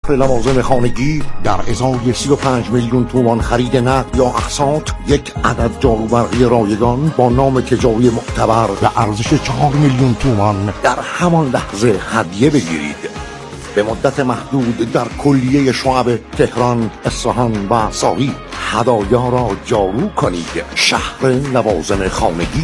لوازم خانگی در ازای 35 میلیون تومان خرید نقد یا اقساط یک عدد جاروبرقی رایگان با نام تجاری معتبر به ارزش 4 میلیون تومان در همان لحظه هدیه بگیرید. به مدت محدود در کلیه شعب تهران، اصفهان و ساری هدایا را جارو کنید. شهر لوازم خانگی.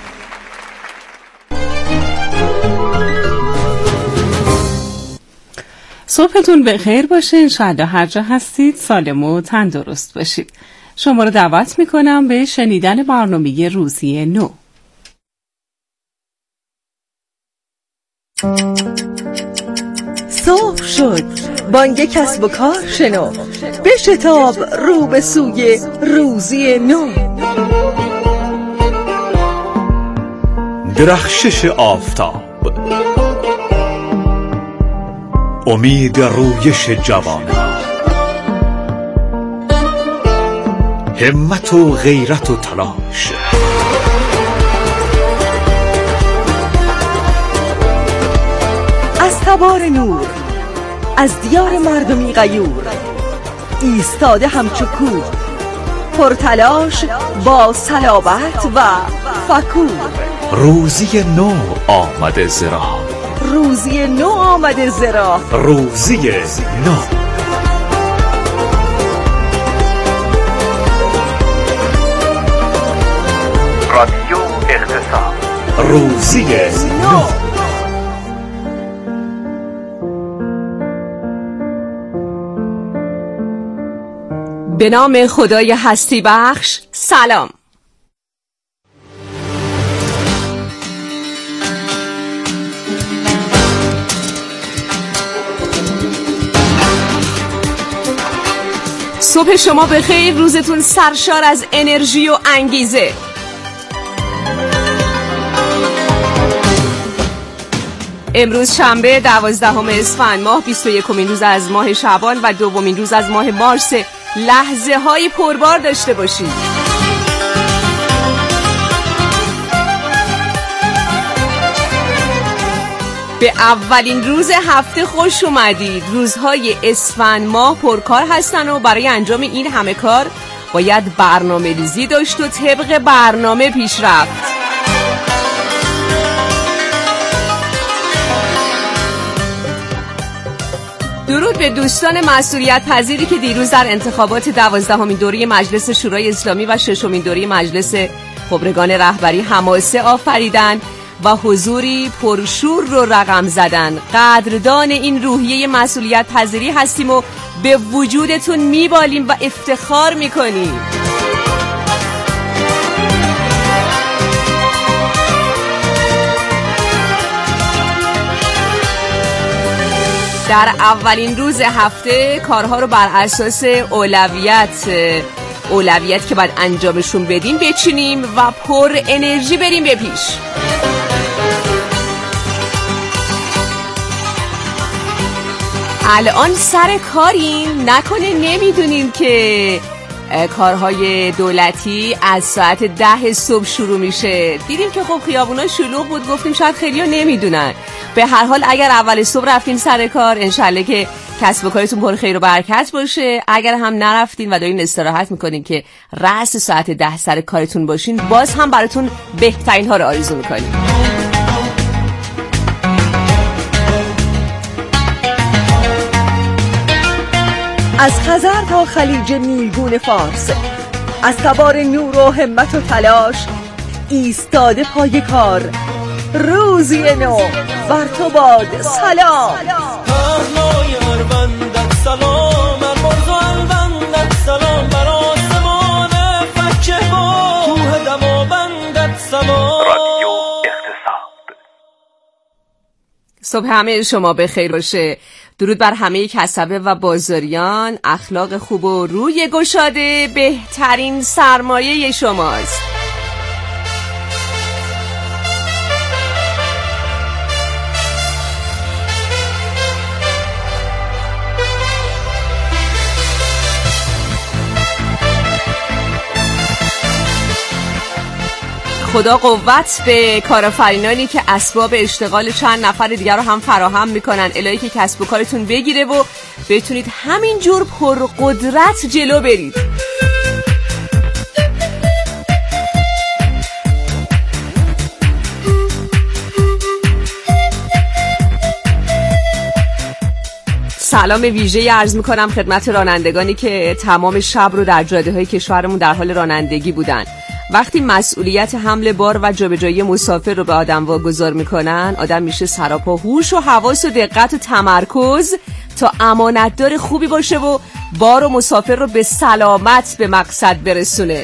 صبحتون بخیر باشه. انشاءالله هر جا هستید سالم و تندرست باشید. شما رو دعوت میکنم به شنیدن برنامه روزی نو. صبح شد، بانگ کسب و کار شنو، بشتاب رو به سوی روزی نو. درخشش آفتاب، امید رویش جوانان، همت و غیرت و تلاش، از تبار نور، از دیار مردمی غیور، ایستاده همچو کوه، پرتلاش با صلابت و فکور. روزی نو آمده ز راه، روزی نو آمده ز راه، روزی نو. رادیو اقتصاد، روزی نو. به نام خدای هستی بخش. سلام. صبح شما بخیر، روزتون سرشار از انرژی و انگیزه. امروز شنبه 12 اسفند ماه، 21مین روز از ماه شعبان و 2مین روز از ماه مارس. لحظه های پربار داشته باشید. به اولین روز هفته خوش اومدید. روزهای اسفند ماه پرکار هستن و برای انجام این همه کار باید برنامه ریزی داشت و طبق برنامه پیش رفت. درود به دوستان مسئولیت پذیری که دیروز در انتخابات 12مین دوره مجلس شورای اسلامی و 6مین دوره مجلس خبرگان رهبری حماسه آفریدن و حضوری پرشور رو رقم زدن. قدردان این روحیه مسئولیت پذیری هستیم و به وجودتون میبالیم و افتخار میکنیم. در اولین روز هفته کارها رو بر اساس اولویت که باید انجامشون بدیم بچینیم و پر انرژی بریم به پیش. الان سر کاریم، نکنه نمیدونیم که کارهای دولتی از ساعت 10 صبح شروع میشه. دیدیم که خب خیابونا شلوغ بود، گفتیم شاید خیلیا نمیدونن. به هر حال اگر اول صبح رفتین سر کار، انشالله که کسب و کارتون پر خیر و برکت باشه. اگر هم نرفتین و دارین استراحت میکنین که رأس ساعت 10 سر کارتون باشین، باز هم براتون بهترین ها رو آرزو میکنیم. از خزر تا خلیج نیلگون فارس، از تبار نور و همت و تلاش، ایستاده پای کار. روزی نو بر تو باد. سلام. رادیو اقتصاد. صبح همه شما بخیر باشه. درود بر همه کسبه و بازاریان. اخلاق خوب و روی گشاده بهترین سرمایه شماست. خدا قوت به کارآفرینانی که اسباب اشتغال چند نفر دیگر رو هم فراهم میکنن، الهی که کسب و کارتون بگیره و بتونید همینجور پرقدرت جلو برید. سلام ویژه عرض میکنم خدمت رانندگانی که تمام شب رو در جاده‌های کشورمون در حال رانندگی بودن. وقتی مسئولیت حمل بار و جابجایی مسافر رو به آدم واگذار میکنن، آدم میشه سراپا هوش و حواس و دقت و تمرکز تا امانتدار خوبی باشه و بار و مسافر رو به سلامت به مقصد برسونه.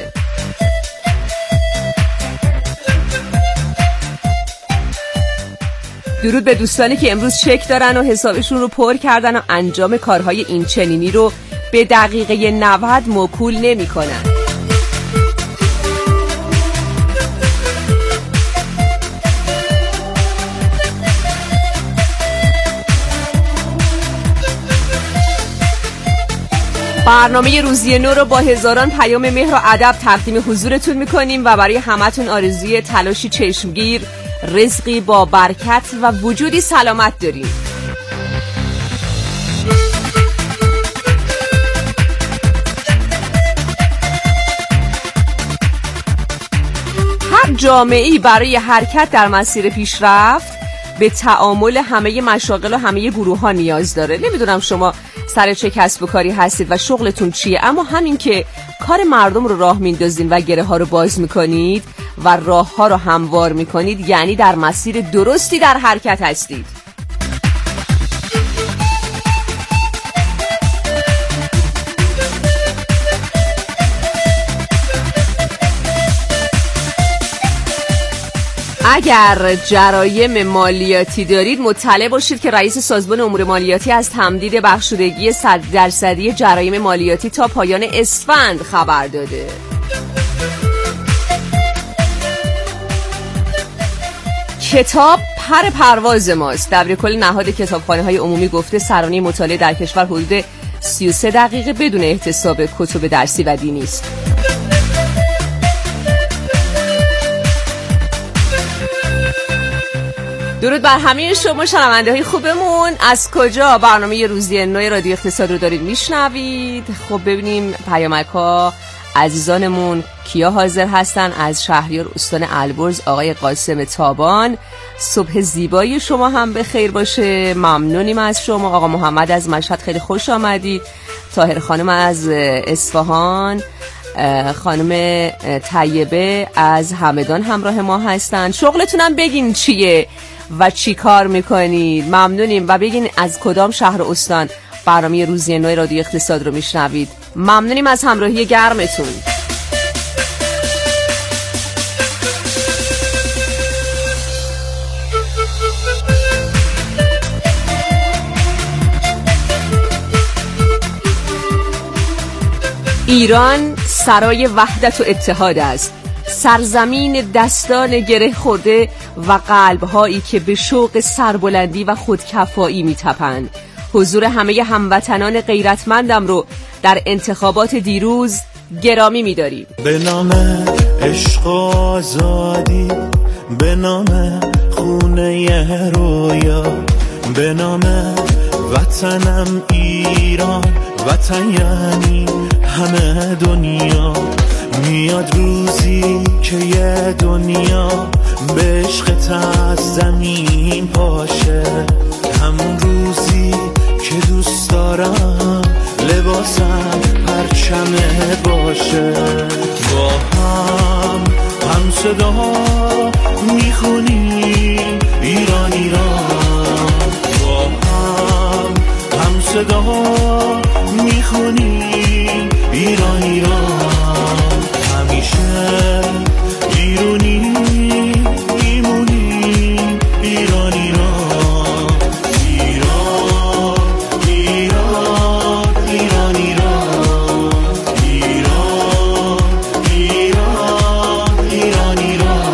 درود به دوستانی که امروز چک دارن و حسابشون رو پر کردن و انجام کارهای این چنینی رو به دقیقه 90 موکول نمی کنن. برنامه روزی نو رو با هزاران پیام مهر و ادب تقدیم حضورتون میکنیم و برای همتون آرزوی تلاشی چشمگیر، رزقی با برکت و وجودی سلامت داریم. هر جامعه‌ای برای حرکت در مسیر پیشرفت به تعامل همه مشاغل و همه گروه ها نیاز داره. نمیدونم شما سر چه کسب و کاری هستید و شغلتون چیه، اما همین که کار مردم رو راه میندازین و گره ها رو باز میکنید و راه ها رو هموار میکنید، یعنی در مسیر درستی در حرکت هستید. اگر جرایم مالیاتی دارید مطلع باشید که رئیس سازمان امور مالیاتی از تمدید بخشودگی 100% جرایم مالیاتی تا پایان اسفند خبر داده. کتاب پر پرواز ماست. دبیرکل نهاد کتابخانه‌های عمومی گفته سرانه مطالعه در کشور حدود 33 دقیقه بدون احتساب کتب درسی و دینی است. درود بر همه شما شنونده های خوبمون. از کجا برنامه روزی نو رادیو اقتصاد رو دارید میشنوید؟ خب ببینیم پیامک ها. عزیزانمون کیا حاضر هستن؟ از شهریار استان البرز آقای قاسم تابان، صبح زیبایی شما هم به خیر باشه، ممنونیم از شما. آقا محمد از مشهد خیلی خوش آمدید. طاهر خانم از اصفهان، خانم طیبه از همدان همراه ما هستن. شغلتونم بگین چیه و چی کار میکنید، ممنونیم. و بگین از کدام شهر استان برنامه روزی نو رادیو اقتصاد رو میشنوید. ممنونیم از همراهی گرمتون. ایران سرای وحدت و اتحاد است، سرزمین دستان گره خورده و قلب‌هایی که به شوق سربلندی و خودکفایی می‌تپند. حضور همه هموطنان غیرتمندم رو در انتخابات دیروز گرامی می‌داریم. به نام عشق و آزادی، به نام خونه رویا، به نام وطنم ایران، وطن یعنی همه دنیا. میاد روزی که یه دنیا به عشقت از زمین پاشه، همون روزی که دوست دارم لباسم پرچمه باشه. با هم صدا میخونیم ایران ایران، با هم صدا میخونیم ایران ایران. همیشه ایرانی میمونیم ایران ایران، ایران ایران ایران ایران، ایران ایران ایران ایران.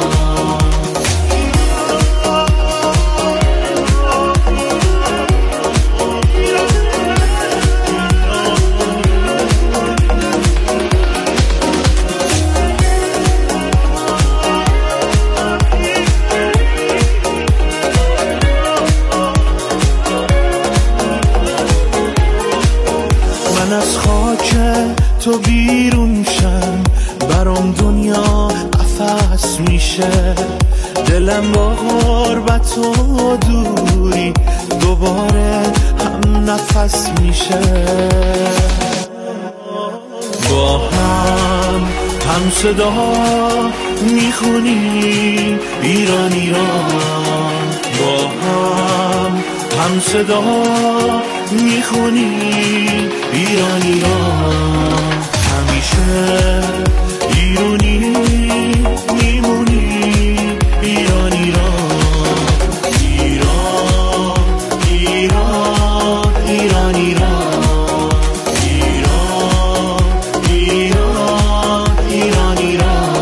من از خاک تو بیرون شم برام دنیا قفس میشه دلم با غربت و دوری دوباره هم نفس میشه با هم صدا میخونیم ایران ایران با هم صدا میخونیم ایران ایران همیشه ایرانی میمونیم ایران ایران ایران ایران ایران ایران ایران ایران ایران ایران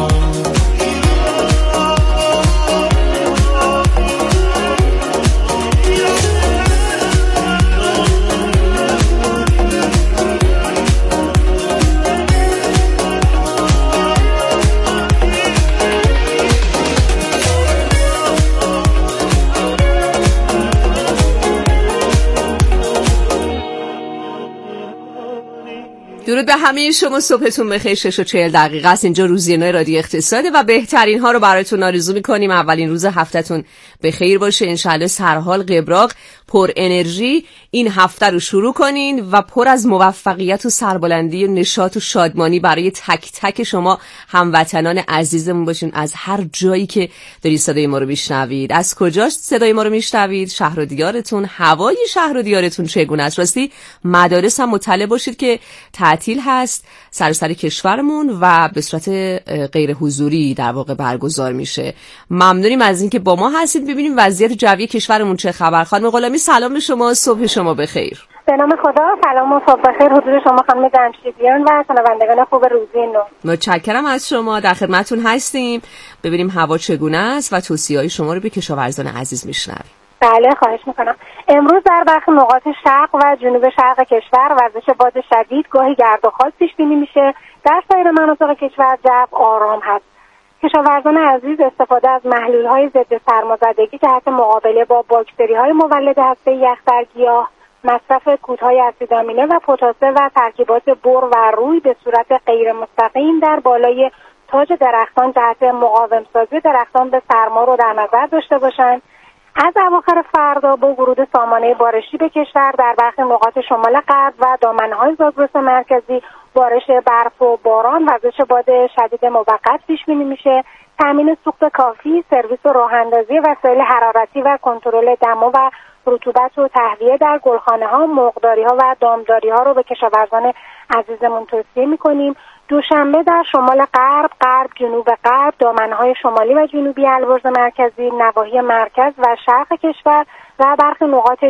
درود به همه شما، صبحتون بخیر. 6:40 است. اینجا روزی نو رادیو اقتصاده و بهترین ها رو براتون آرزو می‌کنیم. اولین روز هفتهتون بخیر باشه، انشالله سرحال، قبراق، پر انرژی این هفته رو شروع کنین و پر از موفقیت و سربلندی و نشاط و شادمانی برای تک تک شما هموطنان عزیزمون باشین. از هر جایی که دارید صدای ما رو میشنوید، از کجاست صدای ما رو میشنوید، شهر و دیارتون، هوای شهر و دیارتون چگونه است. راستی مدارس هم مطلع باشید که تعطیل هست سراسر کشورمون و به صورت غیر حضوری در واقع برگزار میشه. ممنونیم از اینکه با ما هستید. ببینیم وضعیت جوی کشورمون چه خبر. خانم غلامی سلام به شما، صبح شما بخیر. به نام خدا، سلام و صبح بخیر حضور شما خانم جمشیدیان و شنوندگان خوب روزی نو. متشکرم از شما، در خدمتتون هستیم. ببینیم هوا چگونه است و توصیه‌های شما رو به کشاورزان عزیز میشنویم. بله خواهش میکنم. امروز در برخی نقاط شرق و جنوب شرق کشور وزش باد شدید گاهی گرد و خاک پیش بینی میشه. در سایر مناطق کشور جو آرام هست. کشاورزان عزیز استفاده از محلول‌های ضد سرمازدگی جهت مقابله با باکتری‌های مولد هسته یخ در گیاه، مصرف کودهای اسیدآمینه و پتاسه و ترکیبات بر و روی به صورت غیر مستقیم در بالای تاج درختان جهت مقاوم سازی درختان به سرما رو در نظر داشته باشند. از اواخر فردا با ورود سامانه بارشی به کشور در برخی نقاط شمال غرب و دامنه‌های زاگرس مرکزی بارش برف و باران، وزش باد شدید موقت پیش بینی میشه. تامین سوخت کافی، سرویس و راه‌اندازی وسایل حرارتی و کنترل دما و رطوبت و تهویه در گلخانه‌ها، مرغداری‌ها و دامداری‌ها رو به کشاورزان عزیزمون توصیه می‌کنیم. دوشنبه در شمال غرب، جنوب غرب، دامنه‌های شمالی و جنوبی البرز مرکزی، نواحی مرکز و شرق کشور و برخی نقاط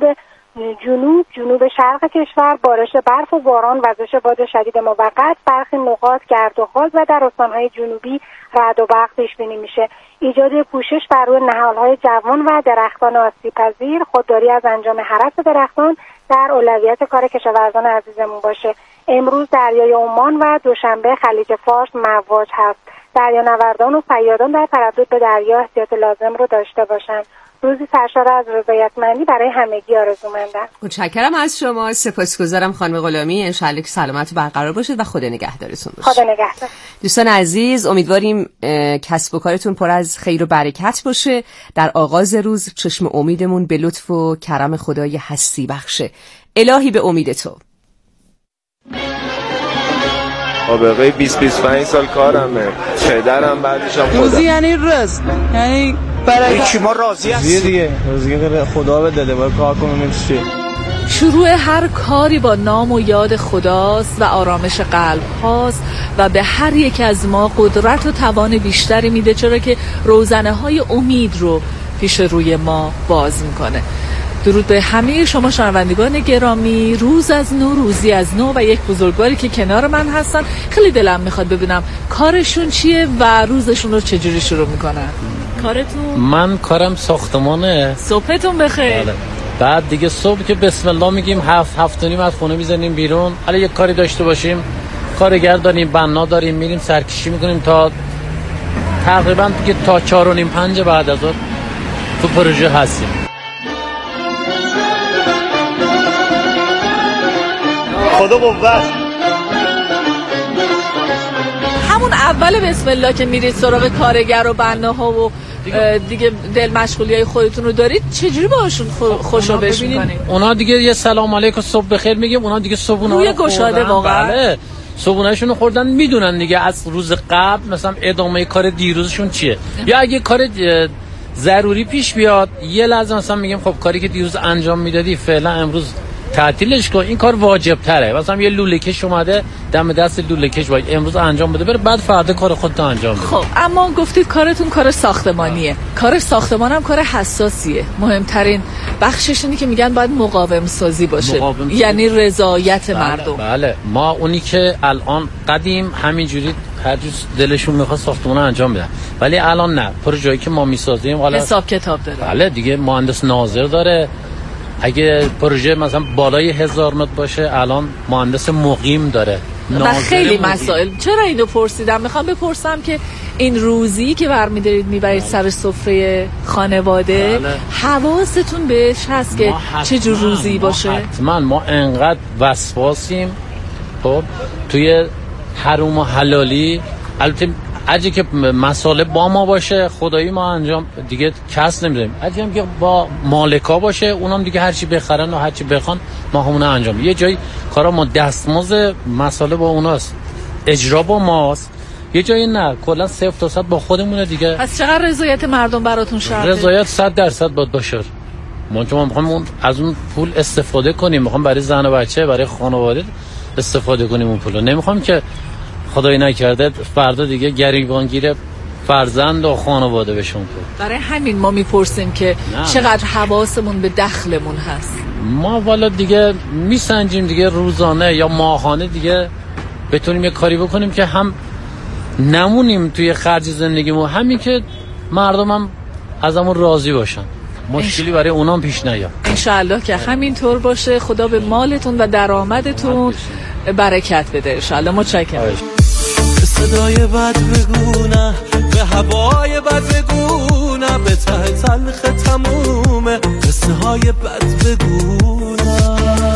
جنوب شرق کشور بارش برف و باران، وزش باد شدید موقت، برخی نقاط گرد و خاک و در استان‌های جنوبی رعد و برق پیش بینی میشه. ایجاد پوشش بر روی نهال‌های جوان و درختان آسیب‌پذیر، خودداری از انجام هرس درختان در اولویت کار کشاورزان عزیزمون باشه. امروز دریای عمان و دوشنبه خلیج فارس مواج هست. دریانوردان و صیادان در تردد به دریا احتیاط لازم رو داشته باشند. روزی سرشار از رضایتمندی برای همگی آرزومندم. متشکرم از شما، سپاسگزارم خانم غلامی. انشالله که سلامت برقرار باشید و خدا نگهدارتون باشه. خدا نگهدار. دوستان عزیز، امیدواریم کسب و کارتون پر از خیر و برکت باشه. در آغاز روز چشم امیدمون به لطف و کرم خدای هستی بخشه. الهی به امید تو. آبقای 20-25 سال کارمه، پدرم بعدش هم خودم. روزی یعنی رزق، یعنی برای ما راضی هستیم دیگه. روزی خدا به داده باید کار کنیم چی. شروع هر کاری با نام و یاد خداست و آرامش قلب هاست و به هر یک از ما قدرت و توان بیشتری میده، چرا که روزنه های امید رو پیش روی ما باز میکنه. درود به همه شما شنوندگان گرامی. روز از نو، روزی از نو و یک بزرگواری که کنار من هستن. خیلی دلم میخواد ببینم کارشون چیه و روزشون رو چجوری شروع میکنن. کارتون؟ من کارم ساختمانه. صبحتون بخیر. بله. بعد دیگه صبح که بسم الله میگیم 7-7:30 از خونه میزنیم بیرون. حالا یک کاری داشته باشیم، کارگر داریم، بنا داریم، میریم سرکشی میکنیم تا تقریبا دیگه تا 4:30-5 بعد از ظهر تو پروژه هستیم. خدا قوت. همون اول بسم الله که میرید سراغ کارگر و بناها و دیگه دل مشغولیای خودتون رو دارید، چجوری باهاشون خوشابش میکنید؟ اونا دیگه یه سلام علیکم صبح بخیر میگیم، اونا دیگه صبحونه روی گشاده واقعا. بله صبحونه‌شون رو خوردن، میدونن دیگه از روز قبل مثلا ادامه کار دیروزشون چیه. یا اگه کار ضروری پیش بیاد یه لحظه مثلا میگیم خب کاری که دیروز انجام میدادی فعلا امروز تعطیلش کن، این کار واجب تره. مثلا یه لوله کش اومده دم دست لوله کش باید امروز انجام بده، بره بعد فردا کار خودت انجام بده. خب اما گفتید کارتون کار ساختمانیه. کار ساختمان هم کار حساسیه. مهمترین بخشش اینه که میگن باید مقاوم سازی باشه، یعنی رضایت مردم. بله ما اونی که الان قدیم همینجوری هر جور دلشون میخواد ساختمان انجام بدن، ولی الان نه. پروژه‌ای که ما میسازیم حالا حساب کتاب داره. بله دیگه مهندس ناظر داره. اگه پروژه مثلا بالای 1000 متر باشه الان مهندس مقیم داره. و خیلی مسائل. چرا اینو پرسیدم؟ میخوام بپرسم که این روزی که برمی‌دارید میبرید سر سفره خانواده، حواستون بهش هست که چه جور روزی باشه؟ حتما ما انقدر وسواسیم خب توی حروم و حلالی. البته اگه که مسئله با ما باشه خدایی ما انجام دیگه کس نمیدیم، اگه هم که با مالکا باشه اونم دیگه هرچی بخرن و هرچی بخوان ما همونه انجام. یه جایی کارا ما دستمزد مسئله با اوناست، اجرا با ماست، یه جایی نه کلا 0 تا 100 با خودمونه دیگه. پس چقدر رضایت مردم براتون شرطه؟ رضایت 100% باید باشه. ما که ما میخوایم از اون پول استفاده کنیم، میخوایم برای زن و بچه برای خانواده استفاده کنیم اون پولو. نمیخوام که خدای نکرده فردا دیگه گریبانگیر فرزند و خانواده بشون کنیم. برای همین ما میپرسیم که چقدر حواسمون به دخلمون هست. ما والا دیگه میسنجیم دیگه روزانه یا ماهانه دیگه بتونیم یه کاری بکنیم که هم نمونیم توی خرج زندگیمون، همین که مردم هم ازمون راضی باشن، مشکلی برای اونام پیش نیاد. انشالله که همینطور باشه. خدا به مالتون و درآمدتون برکت بده انشالله. متشکرم. صدای بد بگو نه، به هوای بد بگو نه، به ته تلخ تمومه قصه های بد بگو نه.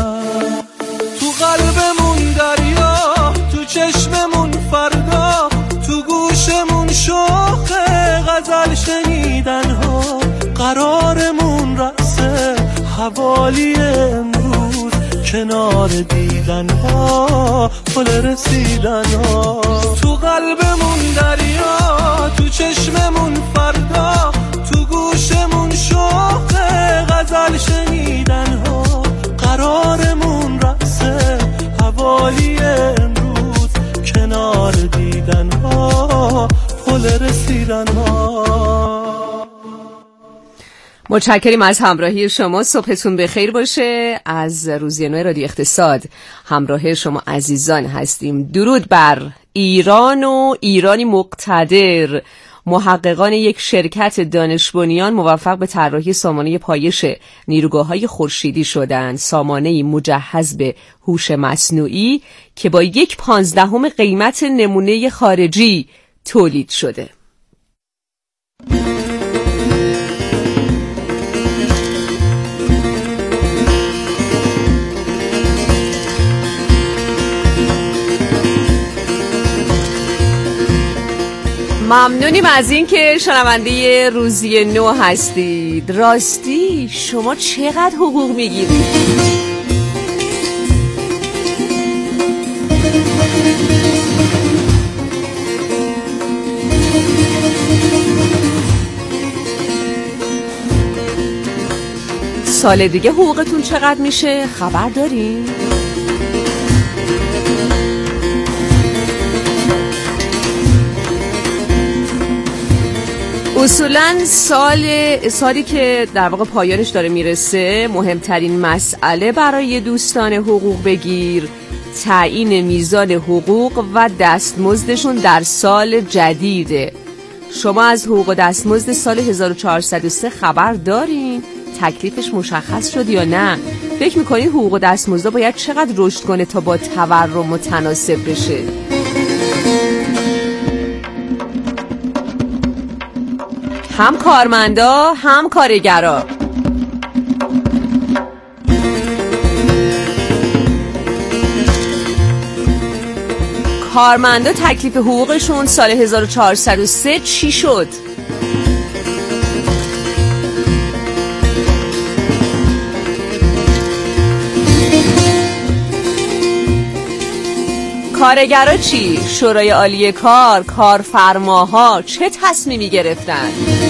تو قلبمون دریا، تو چشممون فردا، تو گوشمون شوق غزل شنیدن ها، قرارمون رقصه حوالی امروز، کنار دیدن ها پل رسیدن ها. تو قلبمون دریا، تو چشممون فردا، تو گوشمون شوق غزل شنیدن ها، قرارمون رقصه حوالی امروز، کنار دیدن ها پل رسیدن ها. متشکریم از همراهی شما. صبحتون بخیر باشه. از روزی نو رادیو اقتصاد همراه شما عزیزان هستیم. درود بر ایران و ایرانی مقتدر. محققان یک شرکت دانش بنیان موفق به طراحی سامانه پایش نیروگاه‌های خورشیدی شدند. سامانه‌ای مجهز به هوش مصنوعی که با 1/15 قیمت نمونه خارجی تولید شده. ممنونیم از این که شنونده روزی نو هستید. راستی شما چقدر حقوق میگیرید؟ سال دیگه حقوقتون چقدر میشه؟ خبر دارین؟ اصولاً سالی که در واقع پایانش داره میرسه، مهمترین مسئله برای دوستان حقوق بگیر تعیین میزان حقوق و دستمزدشون در سال جدیده. شما از حقوق و دستمزد سال 1403 خبر دارین؟ تکلیفش مشخص شد یا نه؟ فکر میکنین حقوق و دستمزد باید چقدر رشد کنه تا با تورم متناسب بشه؟ هم کارمندا هم کارگرا. کارمندا تکلیف حقوقشون سال 1403 چی شد؟ کارگرها چی؟ شورای عالی کار، کارفرماها چه تصمیمی گرفتن؟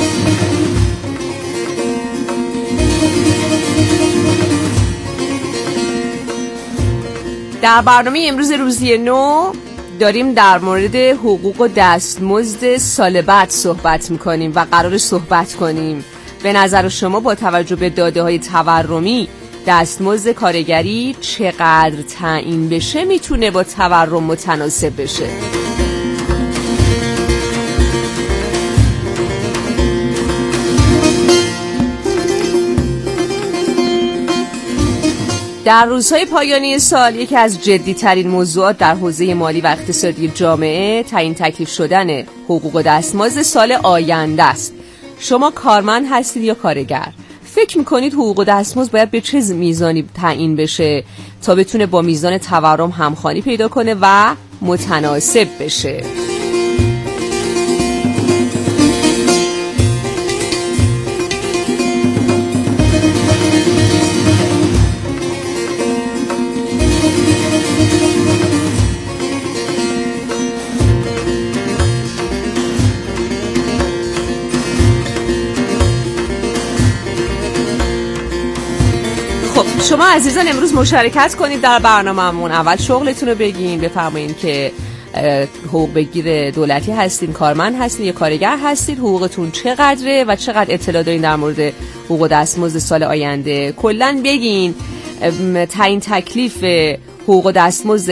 در برنامه امروز روزی نو داریم در مورد حقوق و دستمزد سال بعد صحبت میکنیم و قرار صحبت کنیم به نظر شما با توجه به داده‌های تورمی دستمزد کارگری چقدر تعیین بشه میتونه با تورم متناسب بشه؟ در روزهای پایانی سال یکی از جدی‌ترین موضوعات در حوزه مالی و اقتصادی جامعه تعیین تکلیف شدن حقوق و دستمزد سال آینده است. شما کارمند هستید یا کارگر؟ فکر میکنید حقوق و دستمزد باید به چه میزانی تعیین بشه تا بتونه با میزان تورم همخوانی پیدا کنه و متناسب بشه؟ شما عزیزان امروز مشارکت کنید در برنامه‌مون. اول شغلتون رو بگین، بفرمایین که حقوق بگیر دولتی هستین، کارمند هستین یا کارگر هستید، حقوقتون چقدره و چقدر اطلاع دارین در مورد حقوق و دستمزد سال آینده. کلاً بگین تعیین تکلیف حقوق و دستمزد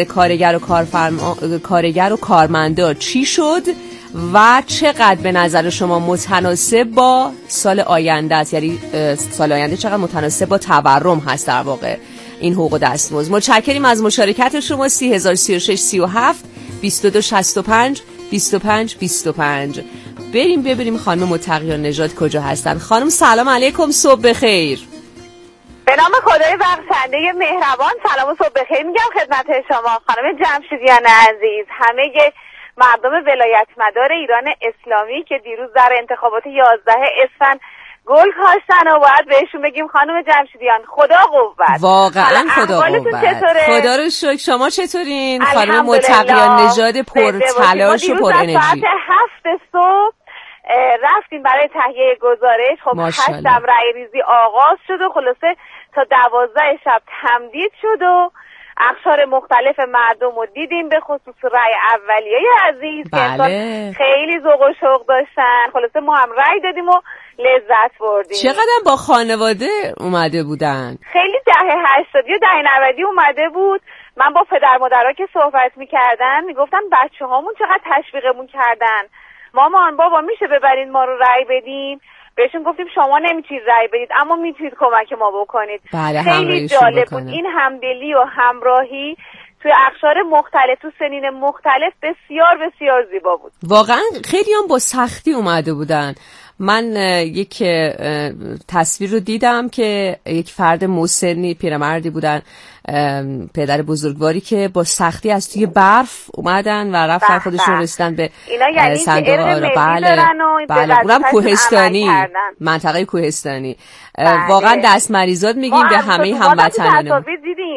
کارگر و کارمندا چی شد و چقدر به نظر شما متناسب با سال آینده است، یعنی سال آینده چقدر متناسب با تورم هست در واقع این حقوق و دستمزد. متشکریم از مشارکت شما. 3036 37 22 65 25 25. بریم ببینیم خانم متقیان نژاد کجا هستن. خانم سلام علیکم، صبح بخیر. به نام خدای بخشنده مهربان سلام و صبح بخیر میگم خدمت شما خانم جمشیدیان عزیز، همه مردم ولایت مدار ایران اسلامی که دیروز در انتخابات 11 اسفند گل کاشتن و باید بهشون بگیم خانم جمشیدیان خدا قوت. واقعا خدا قوت. خدا رو شکر. شما چطورین خانم متقیان نژاد پر تلاش و پر انرژی؟ ساعت 7 صبح رفتیم برای تهیه گزارش. خب 8 رای ریزی آغاز شد و خلاصه تا 12 شب تمدید شد و اقشار مختلف مردم رو دیدیم، به خصوص رای اولیه عزیز که خیلی ذوق و شوق داشتن. خلاصه ما هم رای دادیم و لذت بردیم. چقدر با خانواده اومده بودن؟ خیلی دهه 80 و دهه 90 اومده بود. من با پدر مادرها که صحبت میکردن میگفتن بچه هامون چقدر تشویقمون کردن، مامان بابا میشه ببرین ما رو رای بدین. بهشون گفتیم شما نمیتونید رای بدید اما میتونید کمک ما بکنید. خیلی جالب بود این همدلی و همراهی توی اقشار مختلف، تو سنین مختلف، بسیار بسیار زیبا بود. واقعا خیلی هم با سختی اومده بودن. من یک تصویر رو دیدم که یک فرد مسنی پیرمردی بودن، پدر بزرگواری که با سختی از توی برف اومدن و رفتن خودشون رسیدن به صندوق آرا. بله اونم کوهستانی، منطقه کوهستانی. واقعا دست مریضات میگیم به همه هموطنان.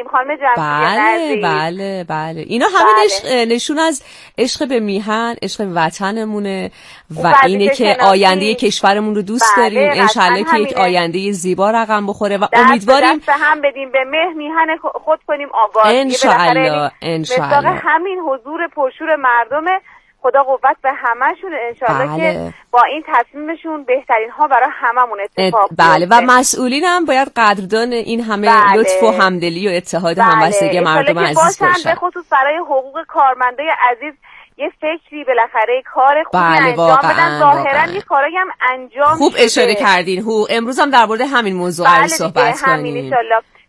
بله اینا همه نشون از عشق به میهن، عشق به وطنمونه و اینه که آینده کشورمون رو دوست داریم. انشالله که یک آینده زیبا رقم بخوره و امیدواریم دست هم بدیم به میهن خود کنیم آباد. انشالله همین حضور پرشور مردم. خدا قوت به همشون انشالله که با این تصمیمشون بهترین ها برای هممون اتفاق بیفته. و مسئولین هم باید قدردان این همه لطف و همدلی و اتحاد و همبستگی مردم عزیز باشن. به خصوص برای حقوق کارمندای عزیز یه فکری بالاخره کار خوبی انجام بدن. ظاهرا یه کارایی هم انجام خوب اشاره کردین. امروز هم در مورد همین موضوع صحبت کنیم. ان شاءالله.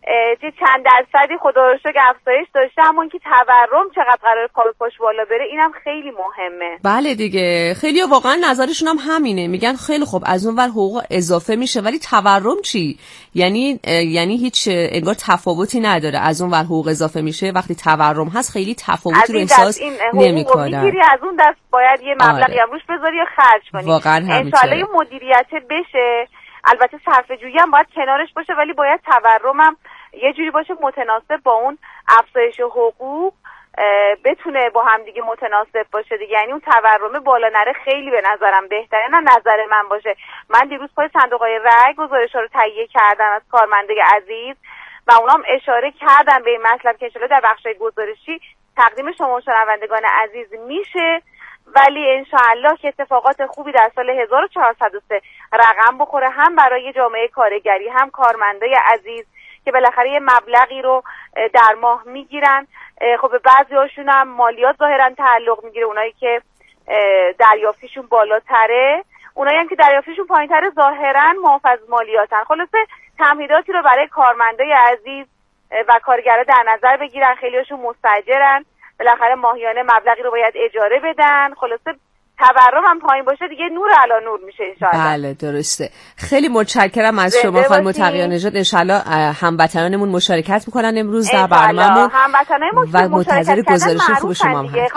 چند درصدی خدا رو شکر افزایش داشته، اما اینکه تورم چقدر قرار پاش بالا بره اینم خیلی مهمه. بله دیگه، خیلی واقعا نظرشون هم همینه، میگن خیلی خوب از اون ور حقوق اضافه میشه ولی تورم چی؟ یعنی هیچ انگار تفاوتی نداره، از اون ور حقوق اضافه میشه وقتی تورم هست خیلی تفاوتی رو احساس نمیکنن. میگیری از اون دست باید یه مبلغی هم روش بذاری یا خرج کنی. واقعا انشالله یه مدیریت بشه، البته صرفه جویی هم باید کنارش باشه ولی باید تورم هم یه جوری باشه متناسب با اون افزایش حقوق، بتونه با هم دیگه متناسب باشه دیگه. یعنی اون تورم بالا نره خیلی به نظرم بهتره، نه نظر من باشه. من دیروز پای صندوق‌های رای گزارش‌ها رو تهیه کردم از کارمنده عزیز و اونام اشاره کردن به این مطلب که انشالله در بخشای گزارشی تقدیم شما شنوندگان عزیز میشه، ولی انشاءالله که اتفاقات خوبی در سال 1403 رقم بخوره، هم برای جامعه کارگری هم کارمندای عزیز که بالاخره یه مبلغی رو در ماه میگیرن. خب به بعضی‌هاشون هم مالیات ظاهرا تعلق میگیره، اونایی که دریافتیشون بالاتره، اونایی هم که دریافتیشون پایین‌تره ظاهرا معاف از مالیاتن. خلاصه تمهیداتی رو برای کارمندای عزیز و کارگرا در نظر بگیرن، خیلی‌هاشون مستاجرن، بالاخره ماهیانه مبلغی رو باید اجاره بدن. خلاصه تورم هم پایین باشه دیگه نور علی نور میشه انشالله. بله درسته. خیلی متشکرم از شما خانم تقی‌نژاد. انشالله هموطنانمون مشارکت میکنن امروز در برنامه‌مون و منتظر گزارش خوب شما هست.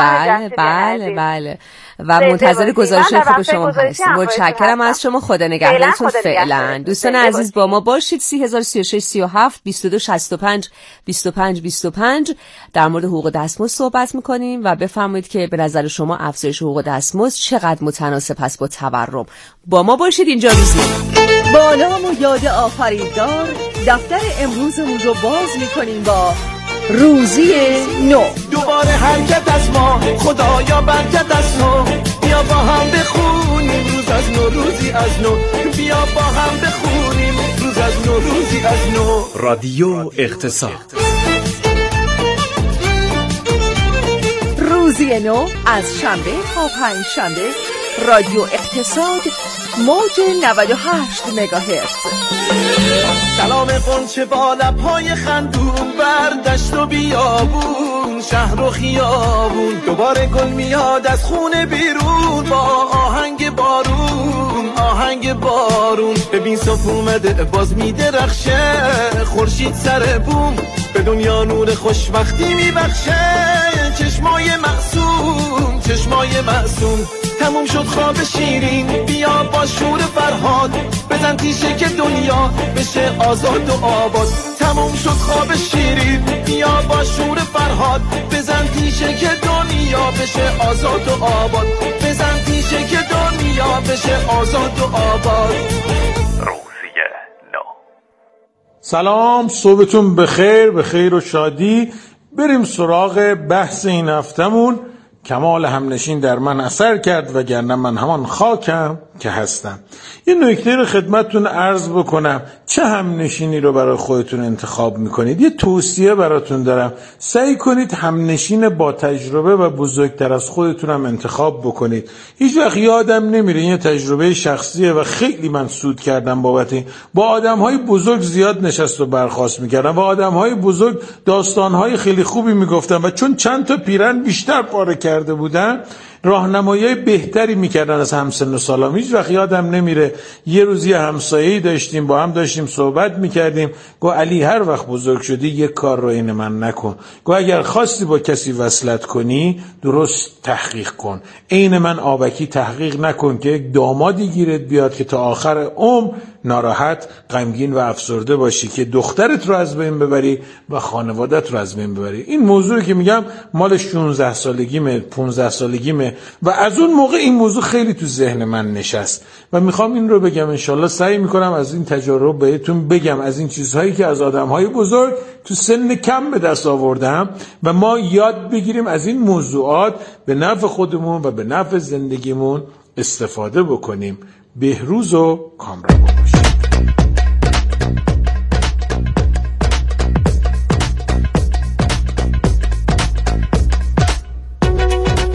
بله و منتظر گزارش خوب شما هست. متشکرم از شما، خدا نگهدارتون فعلا. دوستان عزیز با ما باشید. 3036 37 22 65 25 25 در مورد حقوق دستمزد صحبت میکنیم و بفرمایید که به نظر شما افزایش حقوق دستمزد چقدر متناسب است با تورم. با ما باشید. اینجا روزی با نام و یاد آفریدگار دفتر امروزمون رو باز میکنیم با روزی نو. دوباره حرکت از ما خدایا برکت از نو، بیا با هم بخونیم روز از نو روزی از نو، بیا با هم بخونیم روز از نو روزی از نو. رادیو اقتصاد روزی نو از شنبه تا پنجشنبه رادیو اقتصاد موج 98 مگاهرتز. سلام قنچه با لب‌های خندون، بر دشت و بیابون شهر و خیابون، دوباره گل میاد از خونه بیرون با آهنگ بارون آهنگ بارون. ببین صبح اومده باز میدرخشه، خورشید سر بوم به دنیا نور خوشبختی میبخشه. چشمای معصوم چشمای معصوم، تموم شد خواب شیرین، بیا با شور فرهاد بزن تیشه که دنیا بشه آزاد و آباد. تموم شد خواب شیرین، بیا با شور فرهاد بزن تیشه که دنیا بشه آزاد و آباد. بزن تیشه که دنیا بشه آزاد و آباد. روزی نو. سلام، صبحتون بخیر، بخیر و شادی. بریم سراغ بحث این هفتمون. کمال همنشین در من اثر کرد وگرنه من همان خاکم که هستم. یه نکته رو خدمتتون عرض بکنم، چه همنشینی رو برای خودتون انتخاب میکنید؟ یه توصیه براتون دارم، سعی کنید همنشین با تجربه و بزرگتر از خودتون هم انتخاب بکنید. هیچ وقت یادم نمیره، این تجربه شخصیه و خیلی من سود کردم بابت این. با آدم‌های بزرگ زیاد نشست و برخاست میکردم و آدم‌های بزرگ داستان‌های خیلی خوبی میگفتن و چون چند تا پیرن بیشتر پاره کرده بودن راهنمایی بهتری میکردن از همسن و سالام. هیچ وقت یادم نمیره یه روزی همسایه‌ای داشتیم، با هم داشتیم صحبت میکردیم، گفت علی هر وقت بزرگ شدی یک کار رو این من نکن. گفت اگر خواستی با کسی وصلت کنی درست تحقیق کن، این من آبکی تحقیق نکن که یک دامادی گیرت بیاد که تا آخر عمر ناراحت، غمگین و افسرده باشی که دخترت رو از بین ببری و خانوادت رو از بین ببری. این موضوعی که میگم مال 16 سالگیمه، 15 سالگیمه و از اون موقع این موضوع خیلی تو ذهن من نشست و میخوام این رو بگم. انشالله سعی میکنم از این تجارب بهتون بگم، از این چیزهایی که از آدمهای بزرگ تو سن کم به دست آوردم و ما یاد بگیریم از این موضوعات به نفع خودمون و به نفع زندگیمون استفاده بکنیم. بهروز و کامران باشید.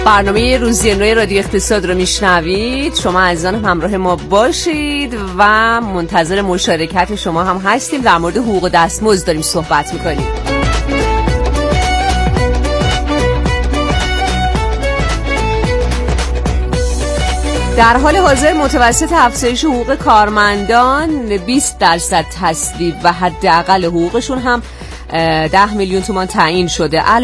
برنامه روزی نو رادیو اقتصاد رو میشنوید. شما عزیزان همراه ما باشید و منتظر مشارکت شما هم هستیم. در مورد حقوق و دستمزد داریم صحبت میکنیم. در حال حاضر متوسط افزایش حقوق کارمندان 20% تصویب و حداقل حقوقشون هم 10 میلیون تومان تعیین شده.